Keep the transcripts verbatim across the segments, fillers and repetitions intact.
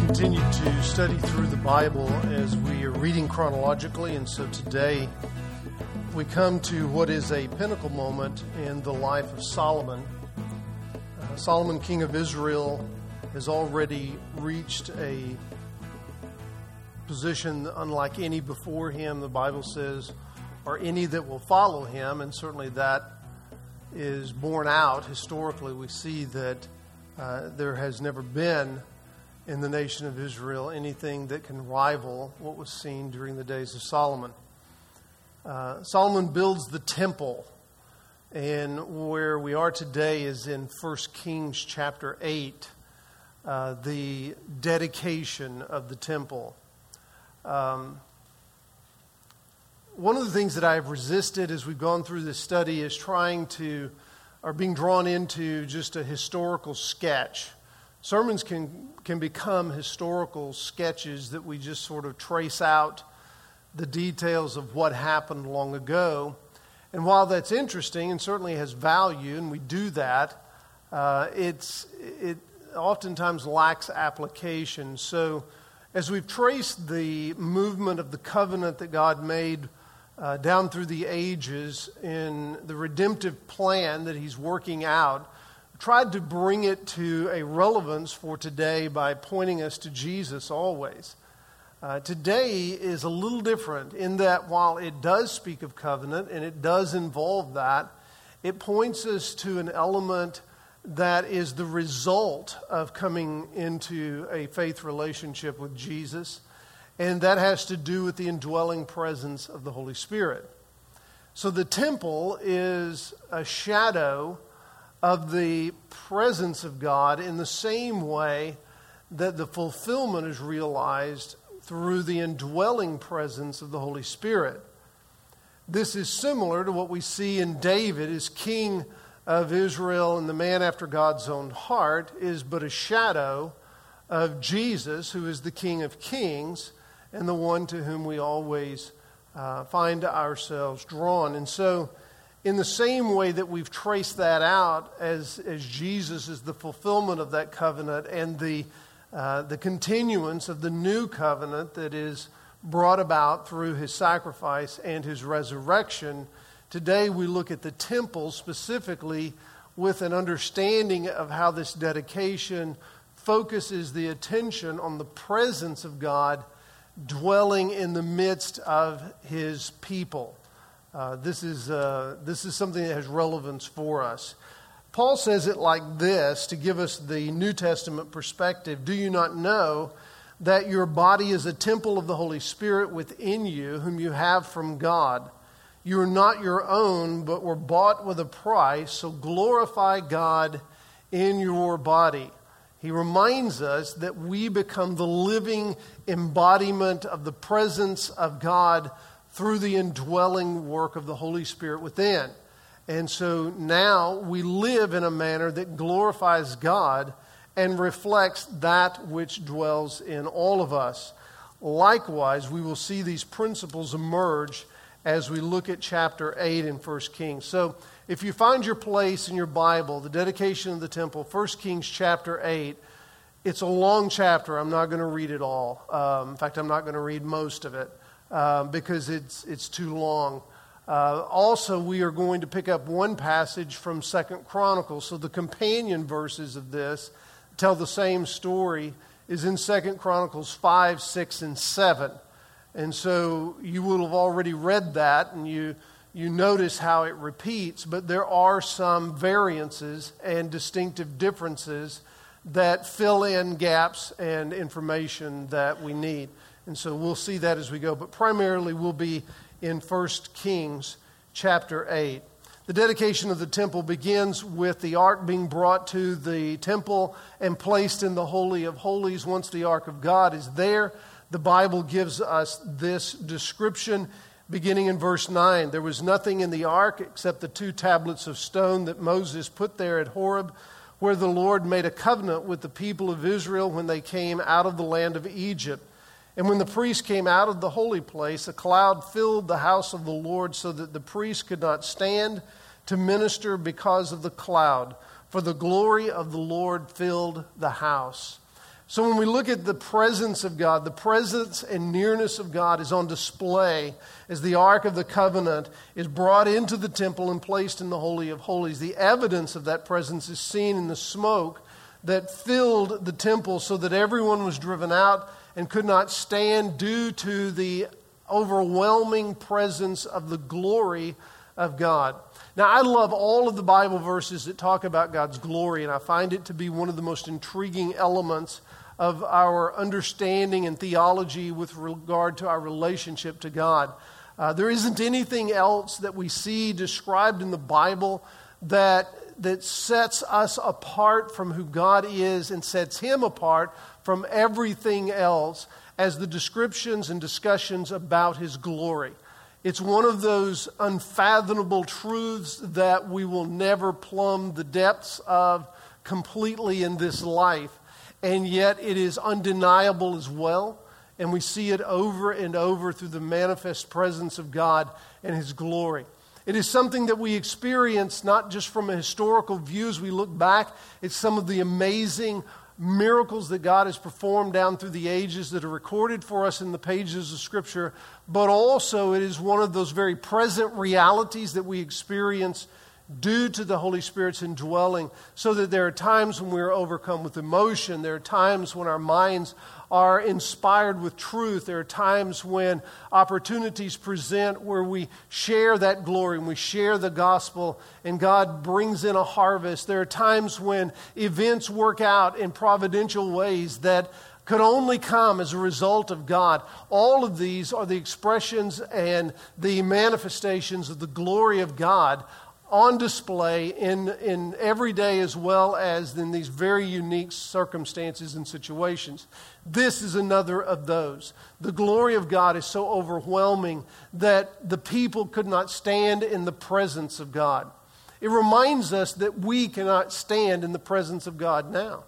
continue to study through the Bible as we are reading chronologically, and so today we come to what is a pinnacle moment in the life of Solomon. Uh, Solomon, king of Israel, has already reached a position unlike any before him, the Bible says, or any that will follow him, and certainly that is borne out historically. We see that uh, there has never been in the nation of Israel anything that can rival what was seen during the days of Solomon. Uh, Solomon builds the temple, and where we are today is in First Kings chapter eight, uh, the dedication of the temple. Um, one of the things that I have resisted as we've gone through this study is trying to, or being drawn into just a historical sketch. Sermons can can become historical sketches that we just sort of trace out the details of what happened long ago. And while that's interesting and certainly has value, and we do that, uh, it's it oftentimes lacks application. So as we've traced the movement of the covenant that God made uh, down through the ages in the redemptive plan that He's working out, tried to bring it to a relevance for today by pointing us to Jesus always. Uh, today is a little different in that while it does speak of covenant and it does involve that, it points us to an element that is the result of coming into a faith relationship with Jesus, and that has to do with the indwelling presence of the Holy Spirit. So the temple is a shadow of the presence of God in the same way that the fulfillment is realized through the indwelling presence of the Holy Spirit. This is similar to what we see in David as king of Israel and the man after God's own heart, is but a shadow of Jesus, who is the King of Kings and the one to whom we always uh, find ourselves drawn. And so in the same way that we've traced that out as, as Jesus is the fulfillment of that covenant and the, uh, the continuance of the new covenant that is brought about through His sacrifice and His resurrection, today we look at the temple specifically with an understanding of how this dedication focuses the attention on the presence of God dwelling in the midst of His people. Uh, this is uh, this is something that has relevance for us. Paul says it like this to give us the New Testament perspective. Do you not know that your body is a temple of the Holy Spirit within you, whom you have from God? You are not your own, but were bought with a price, so glorify God in your body. He reminds us that we become the living embodiment of the presence of God through the indwelling work of the Holy Spirit within. And so now we live in a manner that glorifies God and reflects that which dwells in all of us. Likewise, we will see these principles emerge as we look at chapter eight in First Kings. So if you find your place in your Bible, the dedication of the temple, First Kings chapter eight, it's a long chapter. I'm not going to read it all. Um, in fact, I'm not going to read most of it. Uh, because it's it's too long. Uh, also, we are going to pick up one passage from Second Chronicles. So the companion verses of this tell the same story is in Second Chronicles five, six, and seven. And so you will have already read that, and you you notice how it repeats. But there are some variances and distinctive differences that fill in gaps and information that we need. And so we'll see that as we go. But primarily we'll be in First Kings chapter eight. The dedication of the temple begins with the ark being brought to the temple and placed in the Holy of Holies. Once the ark of God is there, the Bible gives us this description beginning in verse nine. There was nothing in the ark except the two tablets of stone that Moses put there at Horeb, where the Lord made a covenant with the people of Israel when they came out of the land of Egypt. And when the priest came out of the holy place, a cloud filled the house of the Lord so that the priest could not stand to minister because of the cloud, for the glory of the Lord filled the house. So when we look at the presence of God, the presence and nearness of God is on display as the Ark of the Covenant is brought into the temple and placed in the Holy of Holies. The evidence of that presence is seen in the smoke that filled the temple so that everyone was driven out and could not stand due to the overwhelming presence of the glory of God. Now, I love all of the Bible verses that talk about God's glory, and I find it to be one of the most intriguing elements of our understanding and theology with regard to our relationship to God. Uh, there isn't anything else that we see described in the Bible that, that sets us apart from who God is and sets Him apart from everything else as the descriptions and discussions about His glory. It's one of those unfathomable truths that we will never plumb the depths of completely in this life. And yet it is undeniable as well. And we see it over and over through the manifest presence of God and His glory. It is something that we experience not just from a historical view as we look back. It's some of the amazing miracles that God has performed down through the ages that are recorded for us in the pages of Scripture. But also it is one of those very present realities that we experience due to the Holy Spirit's indwelling, so that there are times when we are overcome with emotion. There are times when our minds are inspired with truth. There are times when opportunities present where we share that glory and we share the gospel and God brings in a harvest. There are times when events work out in providential ways that could only come as a result of God. All of these are the expressions and the manifestations of the glory of God on display in, in every day as well as in these very unique circumstances and situations. This is another of those. The glory of God is so overwhelming that the people could not stand in the presence of God. It reminds us that we cannot stand in the presence of God now.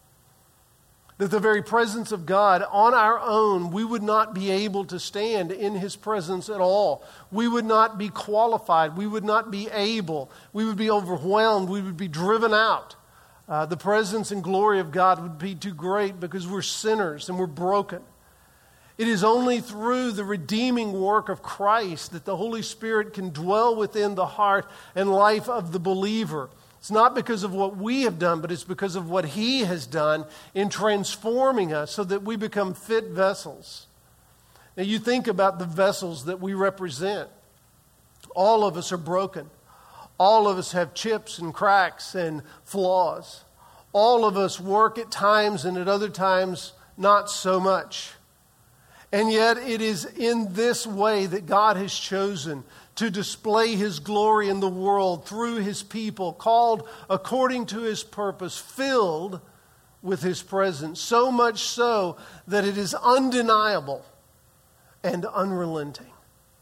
That the very presence of God on our own, we would not be able to stand in His presence at all. We would not be qualified. We would not be able. We would be overwhelmed. We would be driven out. Uh, the presence and glory of God would be too great because we're sinners and we're broken. It is only through the redeeming work of Christ that the Holy Spirit can dwell within the heart and life of the believer. It's not because of what we have done, but it's because of what He has done in transforming us so that we become fit vessels. Now you think about the vessels that we represent. All of us are broken. All of us have chips and cracks and flaws. All of us work at times and at other times not so much. And yet it is in this way that God has chosen to display His glory in the world through His people, called according to His purpose, filled with His presence, so much so that it is undeniable and unrelenting.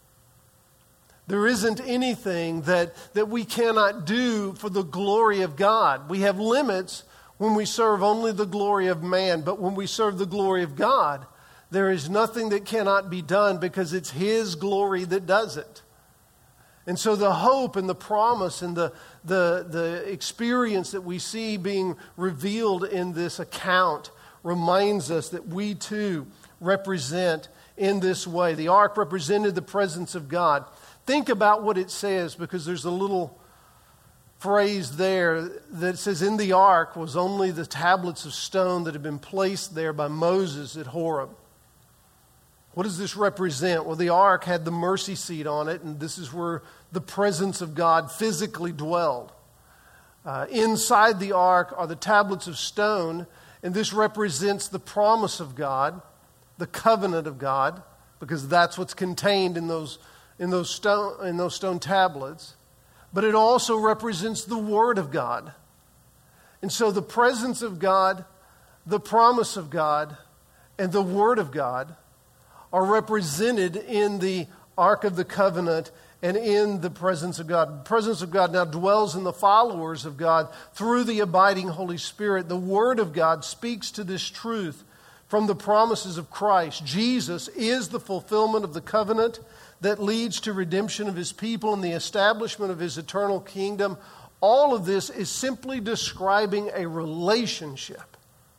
There isn't anything that, that we cannot do for the glory of God. We have limits when we serve only the glory of man, but when we serve the glory of God, there is nothing that cannot be done because it's His glory that does it. And so the hope and the promise and the, the, the experience that we see being revealed in this account reminds us that we too represent in this way. The ark represented the presence of God. Think about what it says, because there's a little phrase there that says, in the ark was only the tablets of stone that had been placed there by Moses at Horeb. What does this represent? Well, the ark had the mercy seat on it, and this is where the presence of God physically dwelled. Uh, inside the ark are the tablets of stone, and this represents the promise of God, the covenant of God, because that's what's contained in those, in those stone, in those stone tablets. But it also represents the Word of God. And so the presence of God, the promise of God, and the Word of God are represented in the Ark of the Covenant and in the presence of God. The presence of God now dwells in the followers of God through the abiding Holy Spirit. The Word of God speaks to this truth from the promises of Christ. Jesus is the fulfillment of the covenant that leads to redemption of His people and the establishment of His eternal kingdom. All of this is simply describing a relationship.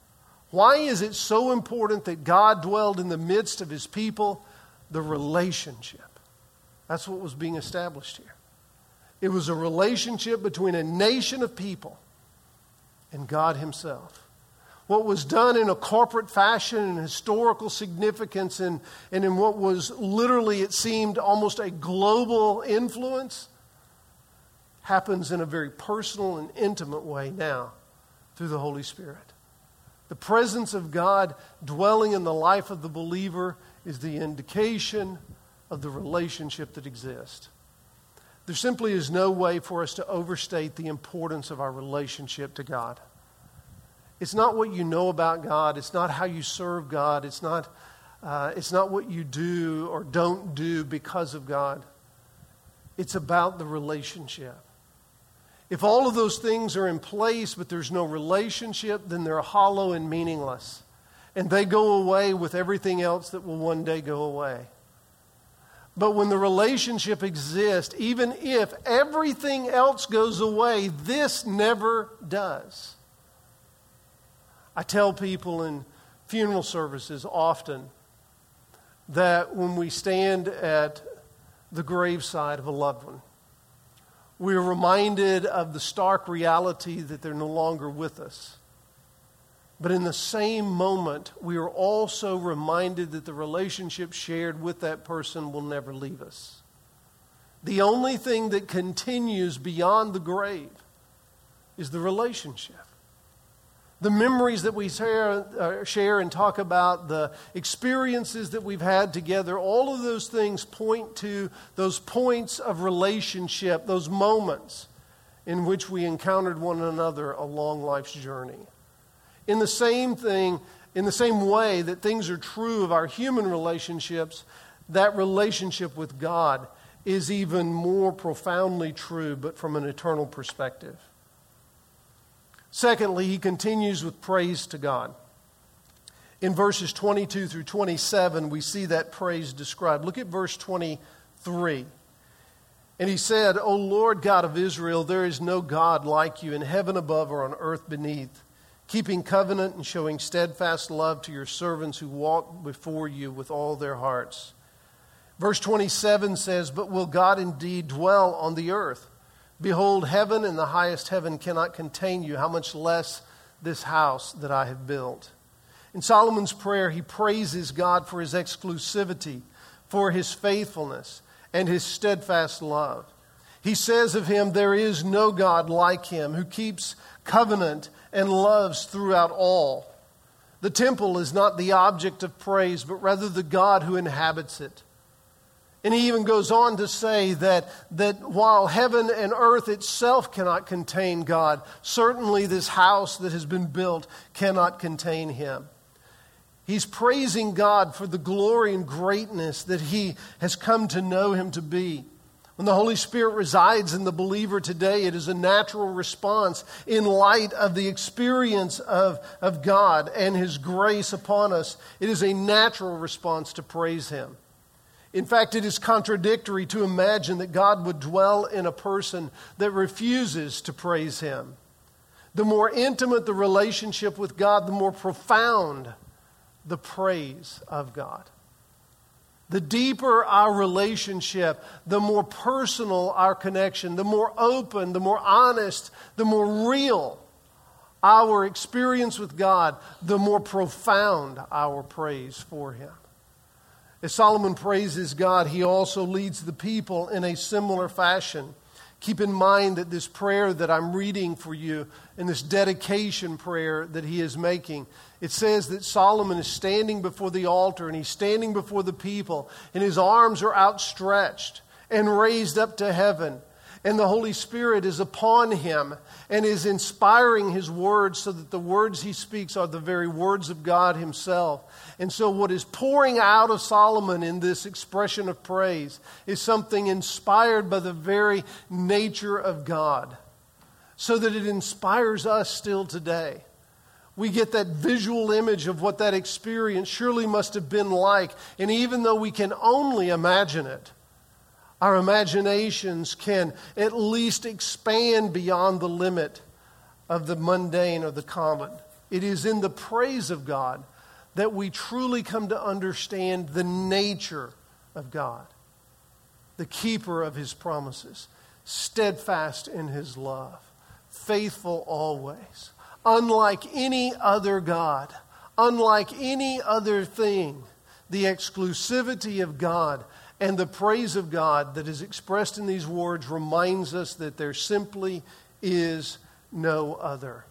Why is it so important that God dwelled in the midst of his people? The relationship. That's what was being established here. It was a relationship between a nation of people and God himself. What was done in a corporate fashion and historical significance and, and in what was literally, it seemed, almost a global influence, happens in a very personal and intimate way now through the Holy Spirit. The presence of God dwelling in the life of the believer is the indication of the relationship that exists. There simply is no way for us to overstate the importance of our relationship to God. It's not what you know about God. It's not how you serve God. It's not, uh, it's not what you do or don't do because of God. It's about the relationship. If all of those things are in place but there's no relationship, then they're hollow and meaningless. And they go away with everything else that will one day go away. But when the relationship exists, even if everything else goes away, this never does. I tell people in funeral services often that when we stand at the graveside of a loved one, we are reminded of the stark reality that they're no longer with us. But in the same moment, we are also reminded that the relationship shared with that person will never leave us. The only thing that continues beyond the grave is the relationship. The memories that we share, uh, share and talk about, the experiences that we've had together, all of those things point to those points of relationship, those moments in which we encountered one another along life's journey. In the same thing, in the same way that things are true of our human relationships, that relationship with God is even more profoundly true, but from an eternal perspective. Secondly, he continues with praise to God. In verses twenty-two through twenty-seven, we see that praise described. Look at verse twenty-three. And he said, O Lord God of Israel, there is no God like you in heaven above or on earth beneath, keeping covenant and showing steadfast love to your servants who walk before you with all their hearts. Verse twenty-seven says, But will God indeed dwell on the earth? Behold, heaven and the highest heaven cannot contain you, how much less this house that I have built. In Solomon's prayer, he praises God for his exclusivity, for his faithfulness, and his steadfast love. He says of him, there is no God like him who keeps covenant and loves throughout all. The temple is not the object of praise, but rather the God who inhabits it. And he even goes on to say that, that while heaven and earth itself cannot contain God, certainly this house that has been built cannot contain him. He's praising God for the glory and greatness that he has come to know him to be. When the Holy Spirit resides in the believer today, it is a natural response in light of the experience of, of God and his grace upon us. It is a natural response to praise him. In fact, it is contradictory to imagine that God would dwell in a person that refuses to praise him. The more intimate the relationship with God, the more profound the praise of God. The deeper our relationship, the more personal our connection, the more open, the more honest, the more real our experience with God, the more profound our praise for him. As Solomon praises God, he also leads the people in a similar fashion. Keep in mind that this prayer that I'm reading for you, and this dedication prayer that he is making, it says that Solomon is standing before the altar, and he's standing before the people, and his arms are outstretched and raised up to heaven. And the Holy Spirit is upon him and is inspiring his words so that the words he speaks are the very words of God himself. And so what is pouring out of Solomon in this expression of praise is something inspired by the very nature of God, so that it inspires us still today. We get that visual image of what that experience surely must have been like. And even though we can only imagine it, our imaginations can at least expand beyond the limit of the mundane or the common. It is in the praise of God that we truly come to understand the nature of God, the keeper of His promises, steadfast in His love, faithful always, unlike any other God, unlike any other thing. The exclusivity of God and the praise of God that is expressed in these words reminds us that there simply is no other.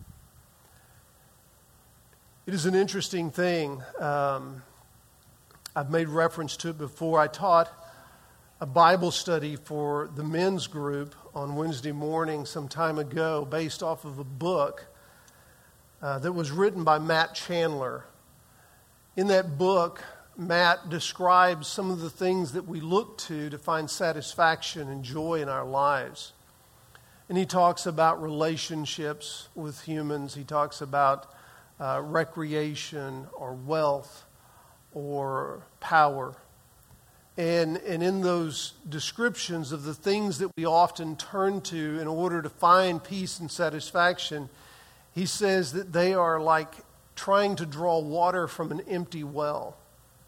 It is an interesting thing. Um, I've made reference to it before. I taught a Bible study for the men's group on Wednesday morning some time ago based off of a book uh, that was written by Matt Chandler. In that book, Matt describes some of the things that we look to to find satisfaction and joy in our lives. And he talks about relationships with humans. He talks about uh, recreation or wealth or power. And, and in those descriptions of the things that we often turn to in order to find peace and satisfaction, he says that they are like trying to draw water from an empty well.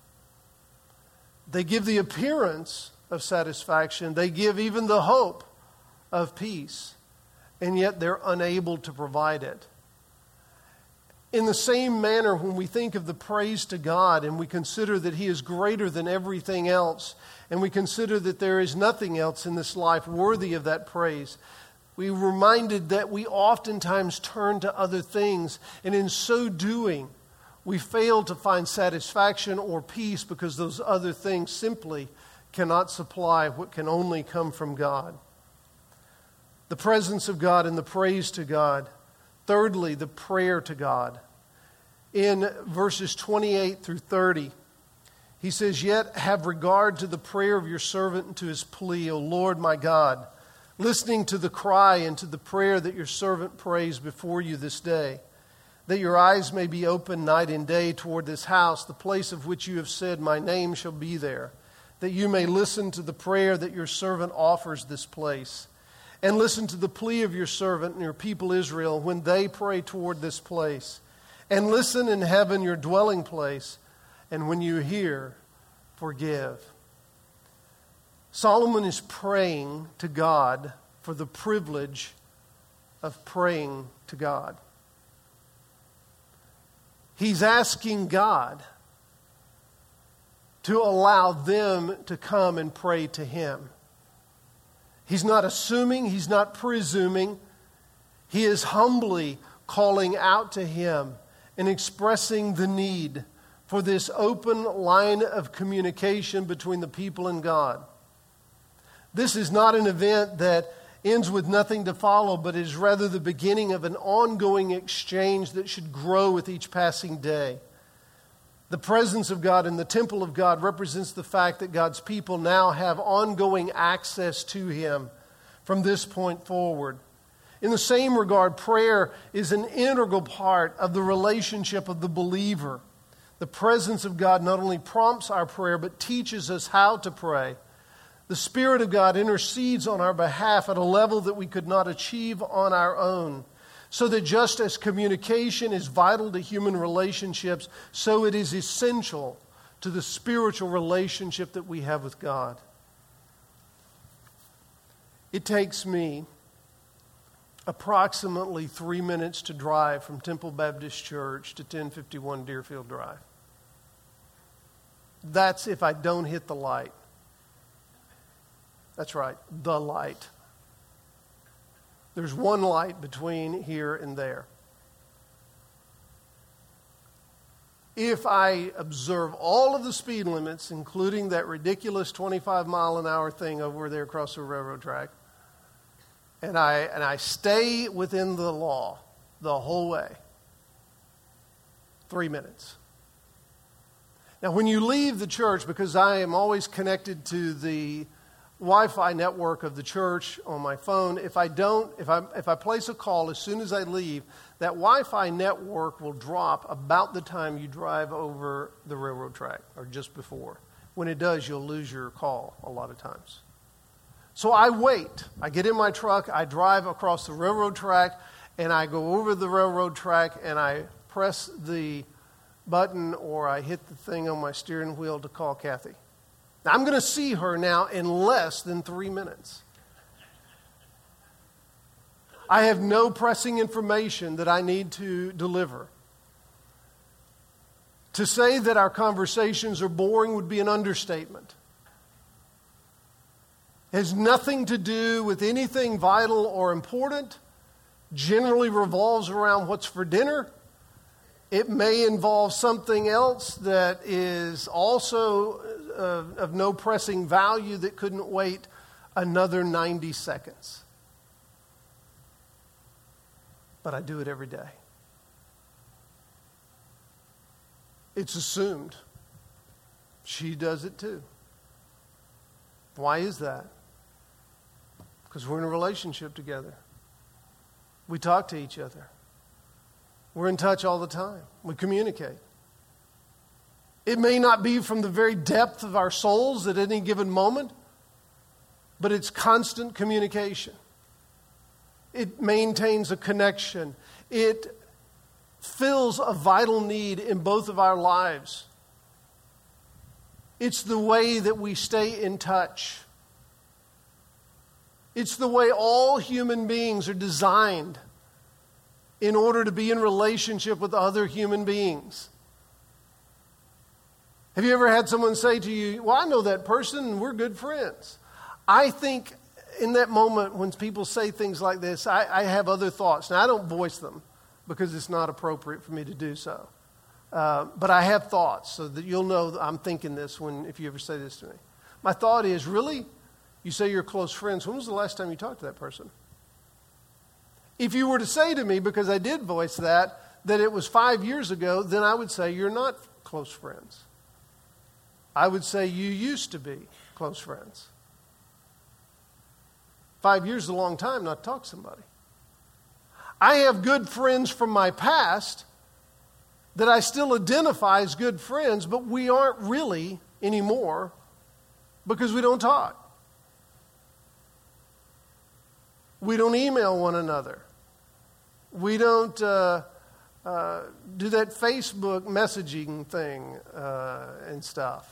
They give the appearance of satisfaction. They give even the hope of peace. And yet they're unable to provide it. In the same manner, when we think of the praise to God and we consider that He is greater than everything else, and we consider that there is nothing else in this life worthy of that praise, we're reminded that we oftentimes turn to other things, and in so doing, we fail to find satisfaction or peace because those other things simply cannot supply what can only come from God. The presence of God and the praise to God. Thirdly, the prayer to God. In verses twenty-eight through thirty, he says, "Yet have regard to the prayer of your servant and to his plea, O Lord my God, listening to the cry and to the prayer that your servant prays before you this day, that your eyes may be open night and day toward this house, the place of which you have said, my name shall be there, that you may listen to the prayer that your servant offers this place, and listen to the plea of your servant and your people Israel when they pray toward this place, and listen in heaven your dwelling place, and when you hear, forgive." Solomon is praying to God for the privilege of praying to God. He's asking God to allow them to come and pray to Him. He's not assuming, He's not presuming. He is humbly calling out to Him and expressing the need for this open line of communication between the people and God. This is not an event that ends with nothing to follow, but is rather the beginning of an ongoing exchange that should grow with each passing day. The presence of God in the temple of God represents the fact that God's people now have ongoing access to Him from this point forward. In the same regard, prayer is an integral part of the relationship of the believer. The presence of God not only prompts our prayer, but teaches us how to pray. The Spirit of God intercedes on our behalf at a level that we could not achieve on our own. So that just as communication is vital to human relationships, so it is essential to the spiritual relationship that we have with God. It takes me approximately three minutes to drive from Temple Baptist Church to ten fifty-one Deerfield Drive. That's if I don't hit the light. That's right, the light. There's one light between here and there. If I observe all of the speed limits, including that ridiculous twenty-five mile an hour thing over there across the railroad track, and I and I stay within the law the whole way, three minutes. Now, when you leave the church, because I am always connected to the Wi-Fi network of the church on my phone, if I don't, if I if I place a call as soon as I leave, that Wi-Fi network will drop about the time you drive over the railroad track, or just before. When it does, you'll lose your call a lot of times. So I wait. I get in my truck, I drive across the railroad track, and I go over the railroad track and I press the button or I hit the thing on my steering wheel to call Kathy. Now, I'm going to see her now in less than three minutes. I have no pressing information that I need to deliver. To say that our conversations are boring would be an understatement. It has nothing to do with anything vital or important. Generally revolves around what's for dinner. It may involve something else that is also uh, of no pressing value that couldn't wait another ninety seconds. But I do it every day. It's assumed. She does it too. Why is that? Because we're in a relationship together. We talk to each other. We're in touch all the time. We communicate. It may not be from the very depth of our souls at any given moment, but it's constant communication. It maintains a connection. It fills a vital need in both of our lives. It's the way that we stay in touch. It's the way all human beings are designed in order to be in relationship with other human beings. Have you ever had someone say to you, well, I know that person and we're good friends? I think in that moment when people say things like this, I, I have other thoughts. Now, I don't voice them because it's not appropriate for me to do so. Uh, but I have thoughts so that you'll know that I'm thinking this when if you ever say this to me. My thought is, really? You say you're close friends. When was the last time you talked to that person? If you were to say to me, because I did voice that, that it was five years ago, then I would say you're not close friends. I would say you used to be close friends. Five years is a long time not to talk to somebody. I have good friends from my past that I still identify as good friends, but we aren't really anymore because we don't talk. We don't email one another. We don't uh, uh, do that Facebook messaging thing uh, and stuff.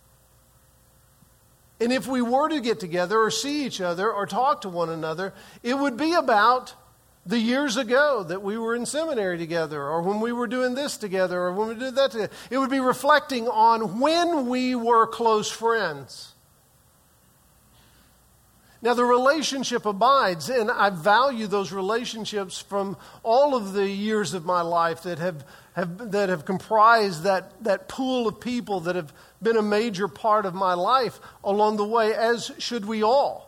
And if we were to get together or see each other or talk to one another, it would be about the years ago that we were in seminary together, or when we were doing this together, or when we did that together. It would be reflecting on when we were close friends. Now, the relationship abides, and I value those relationships from all of the years of my life that have, have that have comprised that, that pool of people that have been a major part of my life along the way, as should we all.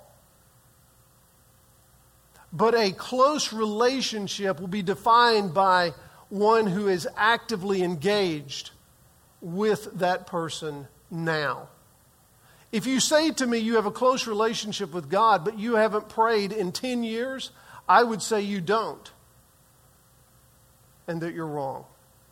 But a close relationship will be defined by one who is actively engaged with that person now. If you say to me you have a close relationship with God, but you haven't prayed in ten years, I would say you don't, and that you're wrong.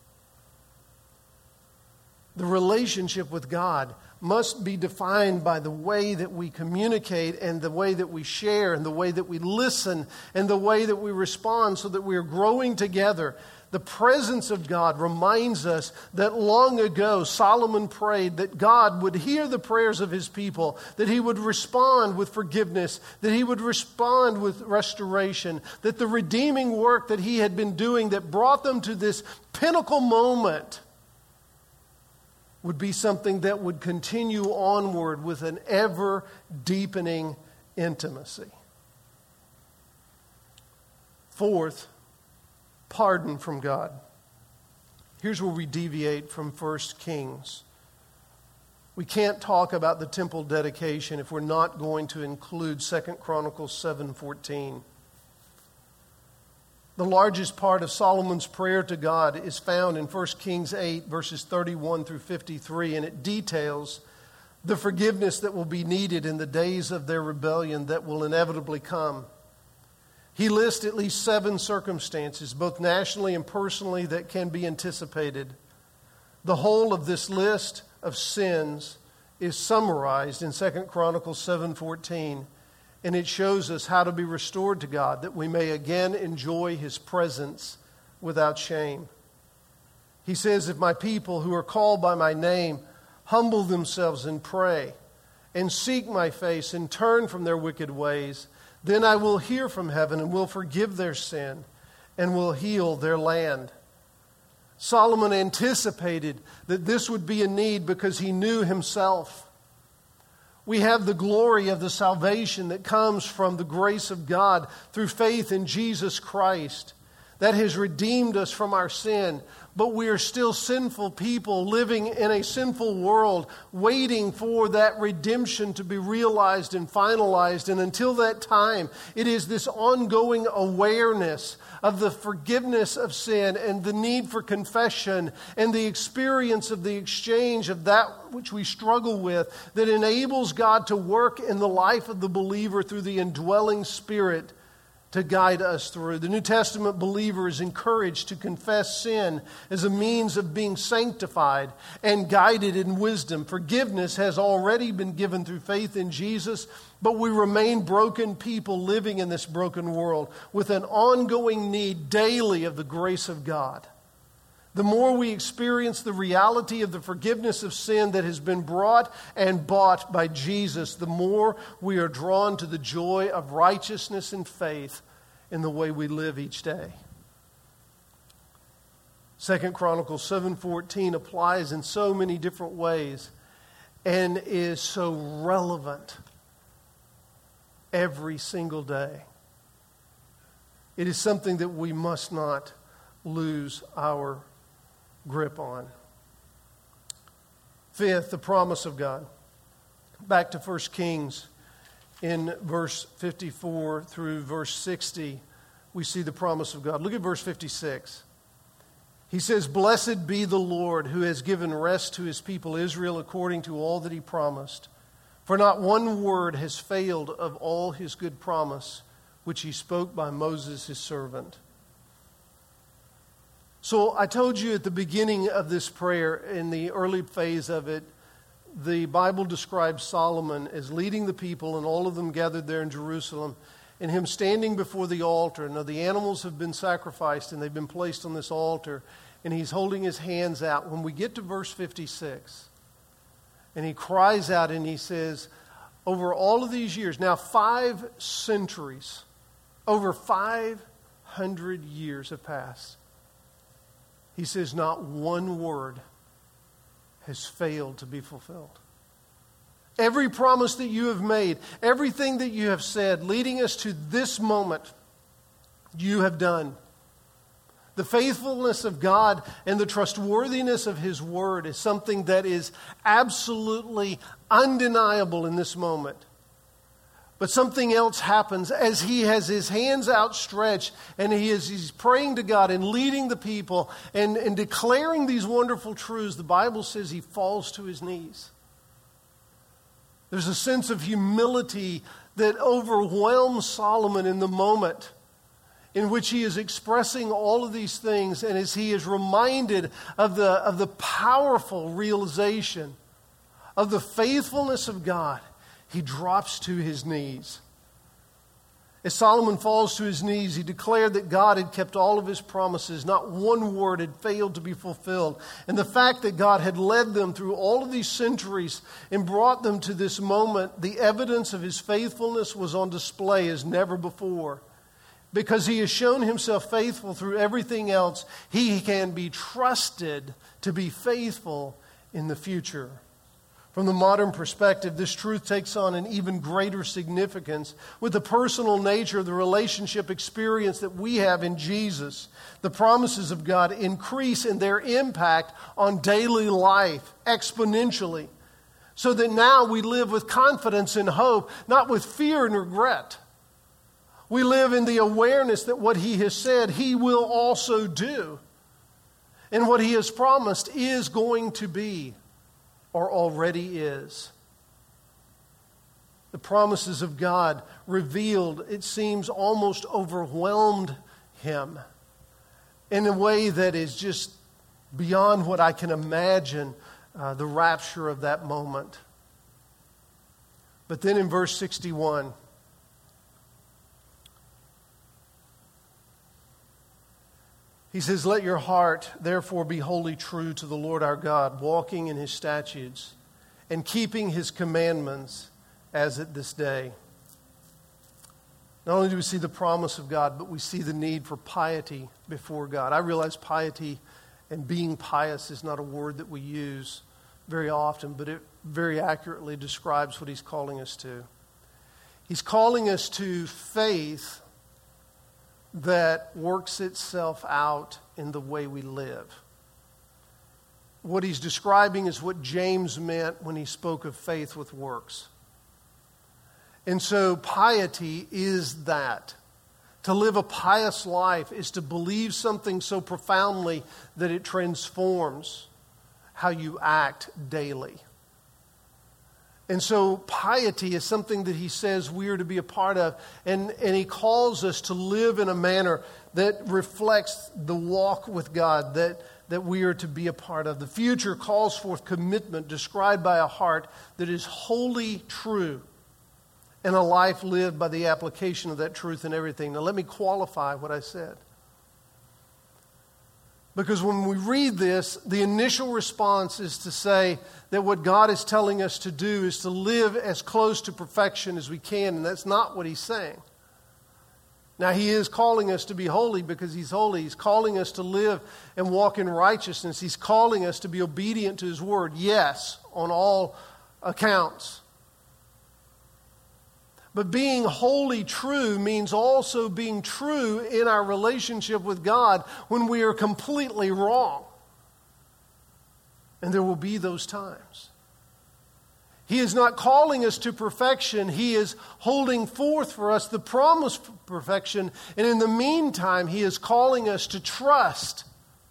The relationship with God must be defined by the way that we communicate and the way that we share and the way that we listen and the way that we respond so that we are growing together. The presence of God reminds us that long ago Solomon prayed that God would hear the prayers of his people, that he would respond with forgiveness, that he would respond with restoration, that the redeeming work that he had been doing that brought them to this pinnacle moment would be something that would continue onward with an ever-deepening intimacy. Fourth, pardon from God. Here's where we deviate from First Kings. We can't talk about the temple dedication if we're not going to include Second Chronicles seven fourteen. The largest part of Solomon's prayer to God is found in First Kings eight, verses thirty-one through fifty-three, and it details the forgiveness that will be needed in the days of their rebellion that will inevitably come. He lists at least seven circumstances, both nationally and personally, that can be anticipated. The whole of this list of sins is summarized in Second Chronicles seven fourteen, And it shows us how to be restored to God, that we may again enjoy His presence without shame. He says, if my people who are called by my name humble themselves and pray and seek my face and turn from their wicked ways, then I will hear from heaven and will forgive their sin and will heal their land. Solomon anticipated that this would be a need because he knew himself. We have the glory of the salvation that comes from the grace of God through faith in Jesus Christ. That has redeemed us from our sin. But we are still sinful people living in a sinful world, waiting for that redemption to be realized and finalized. And until that time, it is this ongoing awareness of the forgiveness of sin and the need for confession and the experience of the exchange of that which we struggle with that enables God to work in the life of the believer through the indwelling Spirit to guide us through. The New Testament believer is encouraged to confess sin as a means of being sanctified and guided in wisdom. Forgiveness has already been given through faith in Jesus, but we remain broken people living in this broken world with an ongoing need daily of the grace of God. The more we experience the reality of the forgiveness of sin that has been brought and bought by Jesus, the more we are drawn to the joy of righteousness and faith in the way we live each day. Second Chronicles seven fourteen applies in so many different ways and is so relevant every single day. It is something that we must not lose our grip on. Fifth, the promise of God. Back to First Kings in verse fifty-four through verse sixty, we see the promise of God. Look at verse fifty-six. He says, "Blessed be the Lord who has given rest to His people Israel according to all that He promised. For not one word has failed of all His good promise, which He spoke by Moses His servant." So I told you at the beginning of this prayer, in the early phase of it, the Bible describes Solomon as leading the people and all of them gathered there in Jerusalem, and him standing before the altar. Now the animals have been sacrificed and they've been placed on this altar, and he's holding his hands out. When we get to verse fifty-six, and he cries out and he says, over all of these years, now five centuries, over five hundred years have passed. He says, not one word has failed to be fulfilled. Every promise that you have made, everything that you have said, leading us to this moment, you have done. The faithfulness of God and the trustworthiness of His Word is something that is absolutely undeniable in this moment. But something else happens as he has his hands outstretched and he is he's praying to God and leading the people and, and declaring these wonderful truths. The Bible says he falls to his knees. There's a sense of humility that overwhelms Solomon in the moment in which he is expressing all of these things, and as he is reminded of the, of the powerful realization of the faithfulness of God, he drops to his knees. As Solomon falls to his knees, he declared that God had kept all of His promises. Not one word had failed to be fulfilled. And the fact that God had led them through all of these centuries and brought them to this moment, the evidence of His faithfulness was on display as never before. Because He has shown Himself faithful through everything else, He can be trusted to be faithful in the future. From the modern perspective, this truth takes on an even greater significance with the personal nature of the relationship experience that we have in Jesus. The promises of God increase in their impact on daily life exponentially, so that now we live with confidence and hope, not with fear and regret. We live in the awareness that what He has said, He will also do. And what He has promised is going to be, or already is. The promises of God revealed, it seems, almost overwhelmed him in a way that is just beyond what I can imagine, uh, the rapture of that moment. But then in verse sixty-one, He says, let your heart therefore be wholly true to the Lord our God, walking in his statutes and keeping his commandments as at this day. Not only do we see the promise of God, but we see the need for piety before God. I realize piety and being pious is not a word that we use very often, but it very accurately describes what he's calling us to. He's calling us to faith that works itself out in the way we live. What he's describing is what James meant when he spoke of faith with works. And so piety is that. To live a pious life is to believe something so profoundly that it transforms how you act daily. And so piety is something that he says we are to be a part of. And, and he calls us to live in a manner that reflects the walk with God that, that we are to be a part of. The future calls forth commitment described by a heart that is wholly true and a life lived by the application of that truth in everything. Now let me qualify what I said. Because when we read this, the initial response is to say that what God is telling us to do is to live as close to perfection as we can, and that's not what he's saying. Now, he is calling us to be holy because he's holy. He's calling us to live and walk in righteousness. He's calling us to be obedient to his word, yes, on all accounts. But being wholly true means also being true in our relationship with God when we are completely wrong. And there will be those times. He is not calling us to perfection. He is holding forth for us the promised perfection. And in the meantime, he is calling us to trust.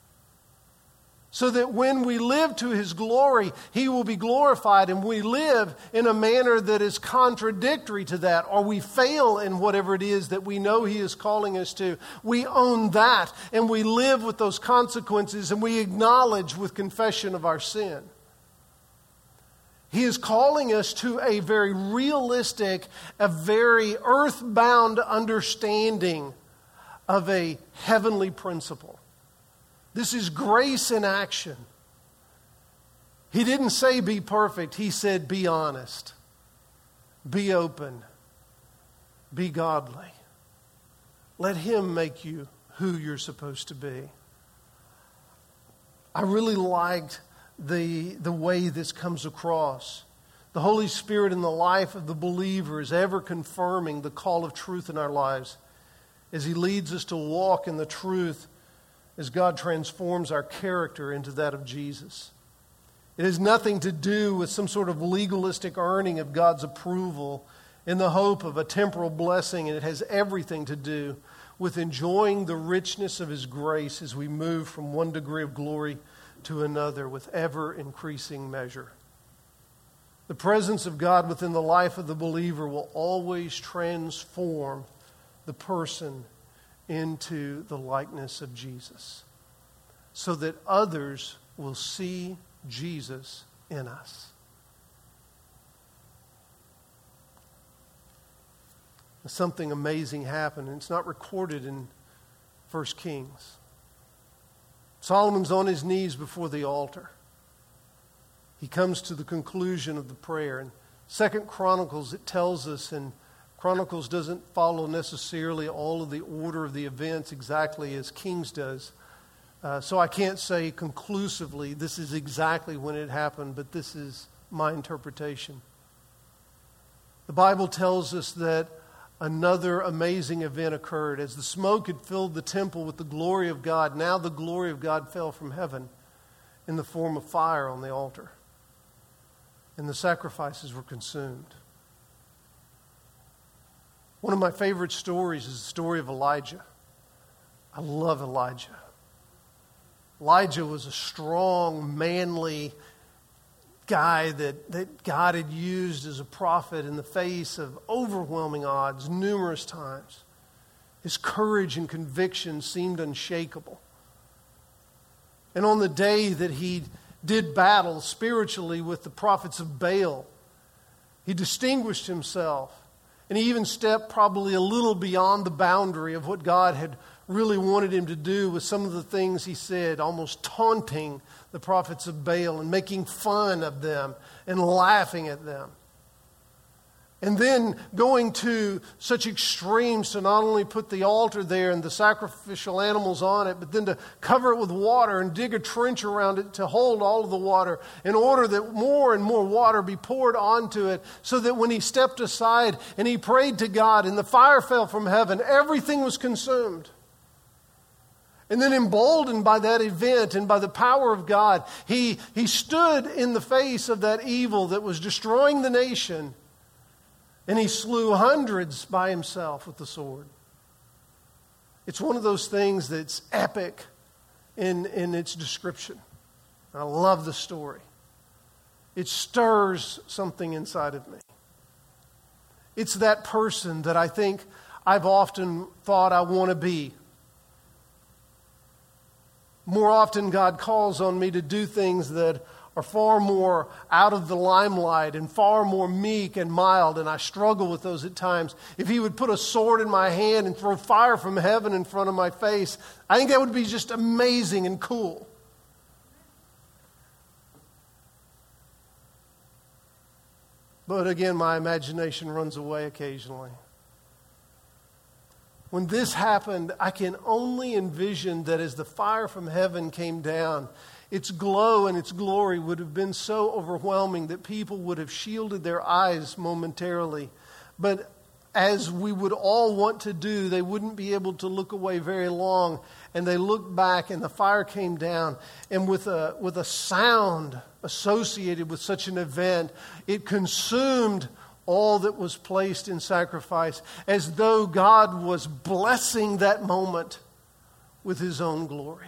So that when we live to his glory, he will be glorified, and we live in a manner that is contradictory to that, or we fail in whatever it is that we know he is calling us to. We own that, and we live with those consequences, and we acknowledge with confession of our sin. He is calling us to a very realistic, a very earthbound understanding of a heavenly principle. This is grace in action. He didn't say be perfect. He said be honest. Be open. Be godly. Let him make you who you're supposed to be. I really liked the, the way this comes across. The Holy Spirit in the life of the believer is ever confirming the call of truth in our lives as he leads us to walk in the truth as God transforms our character into that of Jesus. It has nothing to do with some sort of legalistic earning of God's approval in the hope of a temporal blessing, and it has everything to do with enjoying the richness of his grace as we move from one degree of glory to another with ever-increasing measure. The presence of God within the life of the believer will always transform the person into the likeness of Jesus, so that others will see Jesus in us. Something amazing happened, and it's not recorded in First Kings. Solomon's on his knees before the altar. He comes to the conclusion of the prayer. In Second Chronicles, it tells us, and Chronicles doesn't follow necessarily all of the order of the events exactly as Kings does. Uh, so I can't say conclusively this is exactly when it happened, but this is my interpretation. The Bible tells us that another amazing event occurred. As the smoke had filled the temple with the glory of God, now the glory of God fell from heaven in the form of fire on the altar. And the sacrifices were consumed. One of my favorite stories is the story of Elijah. I love Elijah. Elijah was a strong, manly guy that, that God had used as a prophet in the face of overwhelming odds numerous times. His courage and conviction seemed unshakable. And on the day that he did battle spiritually with the prophets of Baal, he distinguished himself. And he even stepped probably a little beyond the boundary of what God had really wanted him to do with some of the things he said, almost taunting the prophets of Baal and making fun of them and laughing at them. And then going to such extremes to not only put the altar there and the sacrificial animals on it, but then to cover it with water and dig a trench around it to hold all of the water in order that more and more water be poured onto it, so that when he stepped aside and he prayed to God and the fire fell from heaven, everything was consumed. And then emboldened by that event and by the power of God, he, he stood in the face of that evil that was destroying the nation. And he slew hundreds by himself with the sword. It's one of those things that's epic in, in its description. I love the story. It stirs something inside of me. It's that person that I think I've often thought I want to be. More often, God calls on me to do things that are far more out of the limelight and far more meek and mild, and I struggle with those at times. If he would put a sword in my hand and throw fire from heaven in front of my face, I think that would be just amazing and cool. But again, my imagination runs away occasionally. When this happened, I can only envision that as the fire from heaven came down, its glow and its glory would have been so overwhelming that people would have shielded their eyes momentarily. But as we would all want to do, they wouldn't be able to look away very long. And they looked back and the fire came down. And with a, with a sound associated with such an event, it consumed all that was placed in sacrifice, as though God was blessing that moment with his own glory.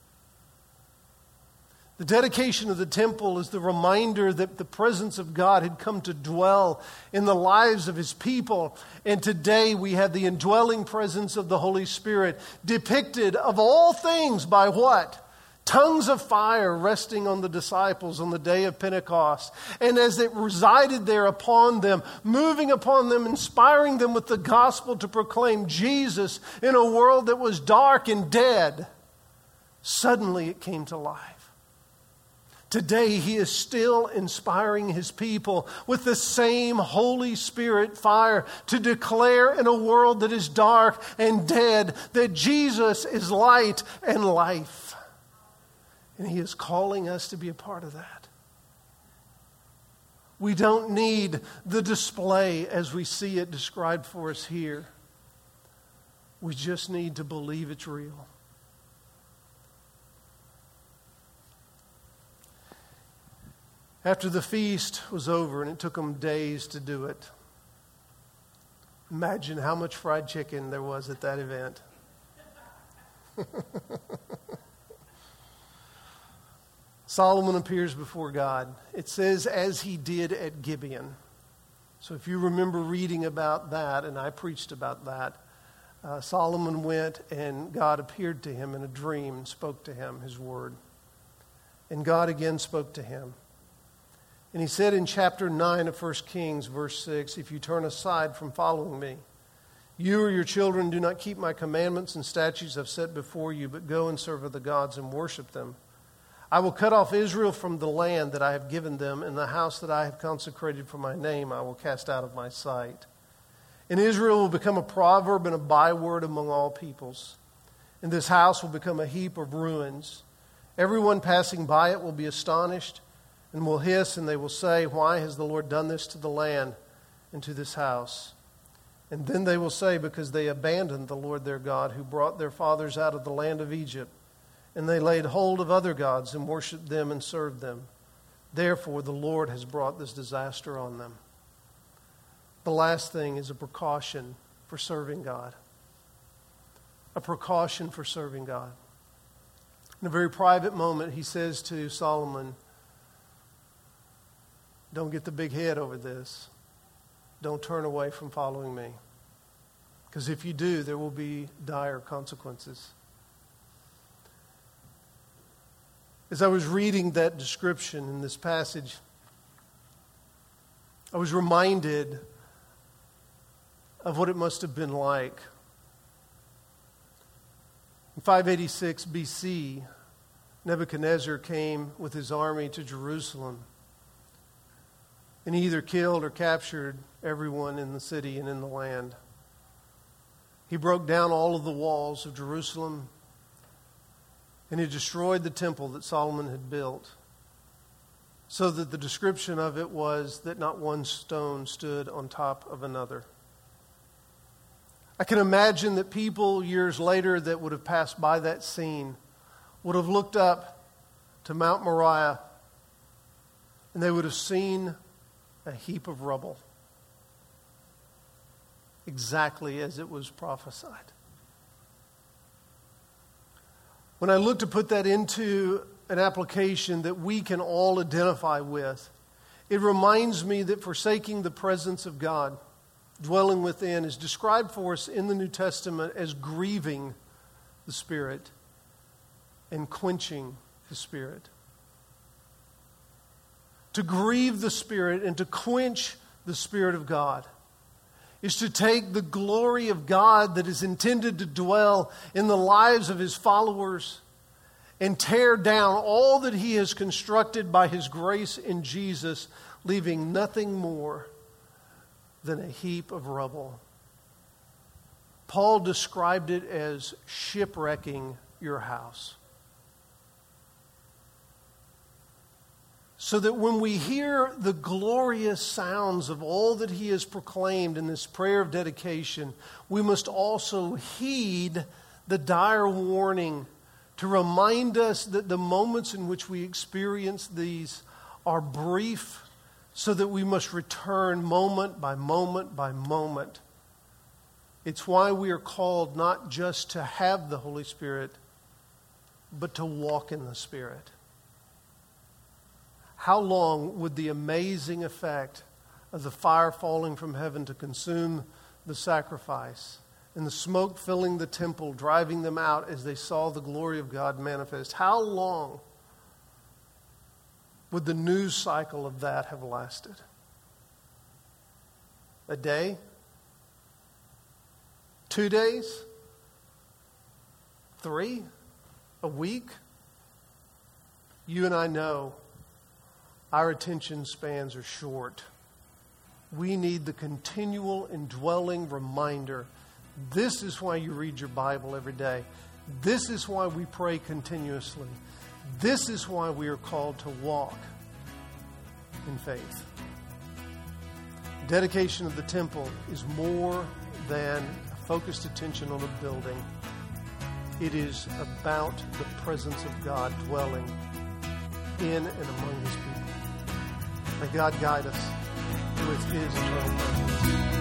The dedication of the temple is the reminder that the presence of God had come to dwell in the lives of his people. And today we have the indwelling presence of the Holy Spirit depicted of all things by what? Tongues of fire resting on the disciples on the day of Pentecost. And as it resided there upon them, moving upon them, inspiring them with the gospel to proclaim Jesus in a world that was dark and dead, suddenly it came to life. Today, he is still inspiring his people with the same Holy Spirit fire to declare in a world that is dark and dead that Jesus is light and life. And he is calling us to be a part of that. We don't need the display as we see it described for us here. We just need to believe it's real. After the feast was over, and it took them days to do it, imagine how much fried chicken there was at that event. Solomon appears before God. It says, as he did at Gibeon. So if you remember reading about that, and I preached about that, uh, Solomon went and God appeared to him in a dream and spoke to him his word. And God again spoke to him. And he said in chapter nine of First Kings, verse six, if you turn aside from following me, you or your children do not keep my commandments and statutes I've set before you, but go and serve other gods and worship them. I will cut off Israel from the land that I have given them, and the house that I have consecrated for my name I will cast out of my sight. And Israel will become a proverb and a byword among all peoples. And this house will become a heap of ruins. Everyone passing by it will be astonished and will hiss, and they will say, why has the Lord done this to the land and to this house? And then they will say, because they abandoned the Lord their God, who brought their fathers out of the land of Egypt, and they laid hold of other gods and worshipped them and served them. Therefore, the Lord has brought this disaster on them. The last thing is a precaution for serving God. A precaution for serving God. In a very private moment, he says to Solomon, don't get the big head over this. Don't turn away from following me. Because if you do, there will be dire consequences. As I was reading that description in this passage, I was reminded of what it must have been like. In five eighty-six B C, Nebuchadnezzar came with his army to Jerusalem, and he either killed or captured everyone in the city and in the land. He broke down all of the walls of Jerusalem, and he destroyed the temple that Solomon had built, so that the description of it was that not one stone stood on top of another. I can imagine that people years later that would have passed by that scene would have looked up to Mount Moriah, and they would have seen a heap of rubble, exactly as it was prophesied. When I look to put that into an application that we can all identify with, it reminds me that forsaking the presence of God, dwelling within, is described for us in the New Testament as grieving the Spirit and quenching the Spirit. To grieve the Spirit and to quench the Spirit of God is to take the glory of God that is intended to dwell in the lives of His followers and tear down all that He has constructed by His grace in Jesus, leaving nothing more than a heap of rubble. Paul described it as shipwrecking your house. So that when we hear the glorious sounds of all that he has proclaimed in this prayer of dedication, we must also heed the dire warning to remind us that the moments in which we experience these are brief, so that we must return moment by moment by moment. It's why we are called not just to have the Holy Spirit, but to walk in the Spirit. How long would the amazing effect of the fire falling from heaven to consume the sacrifice and the smoke filling the temple, driving them out as they saw the glory of God manifest, how long would the news cycle of that have lasted? A day? Two days? Three? A week? You and I know our attention spans are short. We need the continual indwelling reminder. This is why you read your Bible every day. This is why we pray continuously. This is why we are called to walk in faith. Dedication of the temple is more than a focused attention on a building. It is about the presence of God dwelling in and among His people. May God guide us with His eternal presence.